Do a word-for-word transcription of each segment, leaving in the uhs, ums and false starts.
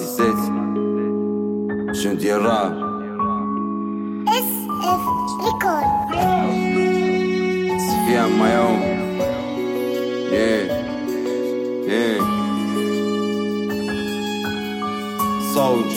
الست شو ندير راب اس اف ريكورد سفيان مايو yeah yeah صوج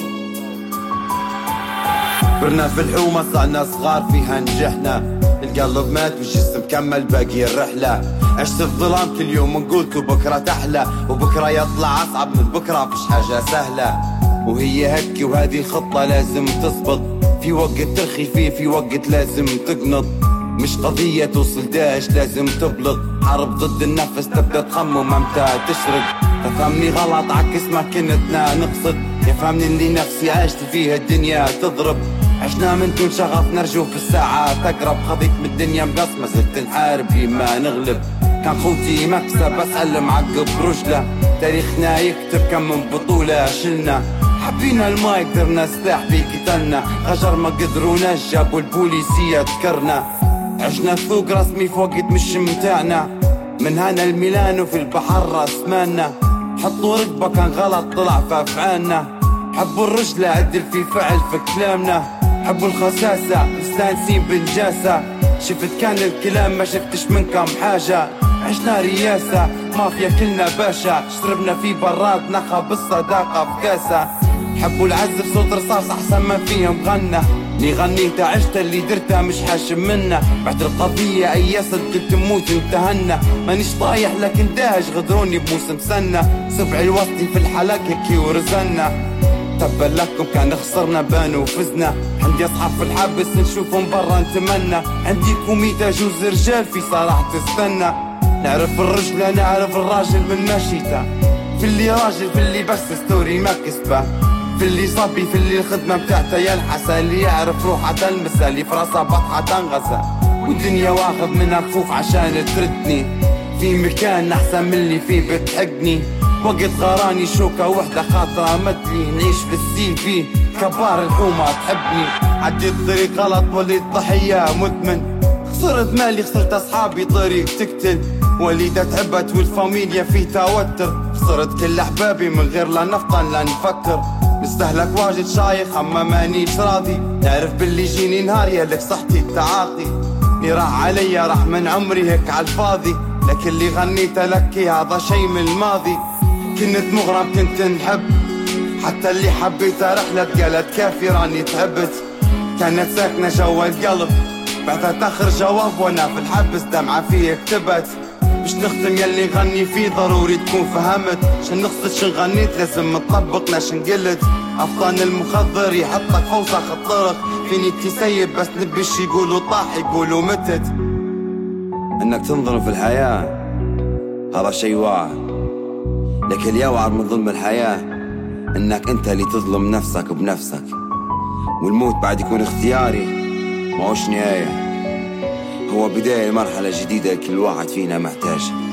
برنا في الحومة صعنا صغار فيها نجحنا، القلب مات والجسم كمل باقي الرحلة. عشت في ظلام كل يوم نقولت وبكرة تحلى، وبكرة يطلع أصعب من بكرة فيش حاجة سهلة. وهي هكي وهذه الخطة لازم تزبط، في وقت ترخي فيه في وقت لازم تقنط. مش قضية توصل داعش لازم تبلغ، حرب ضد النفس تبدأ تخمم امتى تشرق. تفهمني غلط عكس ما كنتنا نقصد، يفهمني اللي نفسي عشت فيها الدنيا تضرب. عشنا من دون شغف نرجو في الساعة تقرب، خضيت من الدنيا مقسمة زلت نحارب لما نغلب. كان خوتي مكسب اسأل معقب رجله، تاريخنا يكتب كم من بطولة شلنا. حبينا المايك درنا سلاح بيه قتلنا، غجر ما قدروناش جابوا البوليسية تكرنا. عشنا فوق رسمي في وقت مش متاعنا، من هنا الميلانو في البحر راس مالنا. حطوا رقبة كان غلط طلع في افعالنا، حبوا الرجلة عدل في فعل في كلامنا. حبوا الخساسة مستانسين بنجاسة، شفت كان الكلام ما شفتش منكم حاجة. عشنا رياسة مافيا كلنا باشا، شربنا في براد نخى بالصداقة في كاسة. حبوا العزف صوت رصاص احسن ما فيهم غنى، ني غنيته عشت اللي درته مش حاشم منه. بعد القضية اي صد قلت موت انتهنا، مانيش طايح لكن داهش غدروني بموسم سنة. سبع الوسطي في الحلق هيك ورزنا، تبا لكم كان خسرنا بانوا وفزنا. عندي اصحاب في الحبس نشوفهم برا نتمنى، عندي كوميتا جوز رجال في صراحة تستنى. نعرف الرجل نعرف الراجل من مشيته، في اللي راجل في اللي بس ستوري ما كسبه، في اللي صبي في اللي الخدمة بتاعته يلحسه. اللي يعرف روحه تلمسه، اللي في راسه بطحة تنغسه. والدنيا واخذ منها كفوف عشان تردني، في مكان احسن من اللي فيه بتحقني. وقت غراني شوكة وحدة خاطرة مدلي، نعيش في السي في كبار الحومة تحبني. عديت طريق غلط وليت ضحية مدمن، خسرت مالي خسرت اصحابي طريق تقتل. وليدة تعبت والفاميليا فيه توتر، خسرت كل احبابي من غير لا نفطن لا نفكر. نستهلك واجد شايخ اما مانيش راضي، نعرف باللي يجيني نهار يالك صحتي التعاطي. اللي راح عليا راح من عمري هيك عالفاضي، لكن اللي غنيته لك هذا شي من الماضي. كنت مغرم كنت نحب، حتى اللي حبيته رحلة قالت كافي راني تعبت. كانت ساكنة جوا القلب بعدها تاخر جواب، وانا في الحبس دمعة فيه كتبت. مش نختم يلي غني فيه ضروري تكون فهمت، شن نقصد شن غنيت لازم نطبق لاش نقلت. افطان المخدر يحطك فوسخ الطرق، فيني تسيب بس نبش يقولوا طاح يقولوا متت. انك تنظر في الحياة هذا شي واعر، لكن اليوعر من ظلم الحياة انك انت اللي تظلم نفسك بنفسك. والموت بعد يكون اختياري ما هوش نهاية، هو بداية لمرحلة جديدة كل واحد فينا محتاج.